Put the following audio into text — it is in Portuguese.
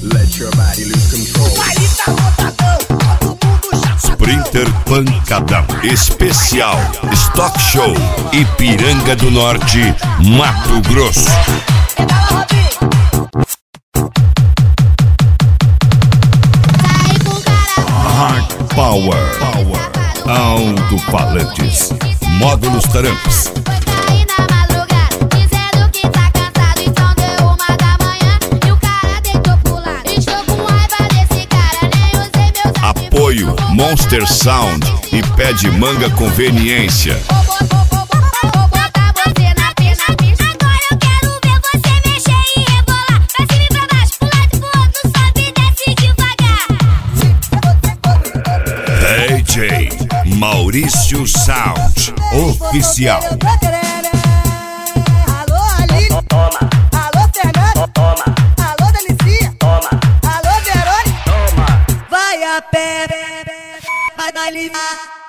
Let your body lose control. O baile tá lotadão, todo mundo já Sprinter Pancadão Especial Stock Show Ipiranga do Norte, Mato Grosso. Hard Power Alto-falantes Módulos Taramps. Apoio Monster Sound e Pé de Manga Conveniência. DJ Maurício Sound Oficial. Alô, Aline. Toma. Alô, Fernando. Toma. Alô, Delicinha. Toma. Alô, Verônica. Toma. Vai a pé, vai dar livre.